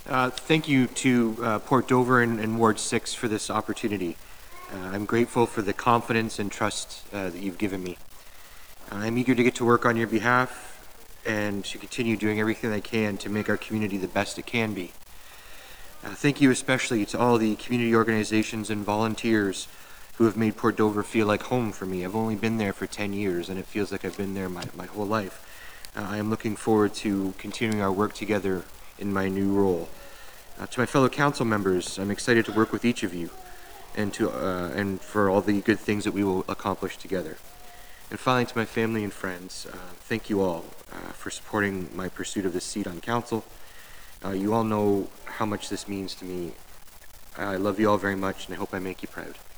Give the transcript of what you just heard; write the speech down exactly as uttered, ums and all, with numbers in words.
Uh, thank you to uh, Port Dover and, and Ward six for this opportunity. Uh, I'm grateful for the confidence and trust uh, that you've given me. I'm eager to get to work on your behalf and to continue doing everything I can to make our community the best it can be. Uh, thank you especially to all the community organizations and volunteers who have made Port Dover feel like home for me. I've only been there for ten years and it feels like I've been there my, my whole life. Uh, I am looking forward to continuing our work together in my new role. Uh, to my fellow council members, I'm excited to work with each of you and to uh, and for all the good things that we will accomplish together. And finally, to my family and friends, uh, thank you all uh, for supporting my pursuit of this seat on council. Uh, you all know how much this means to me. I love you all very much, and I hope I make you proud.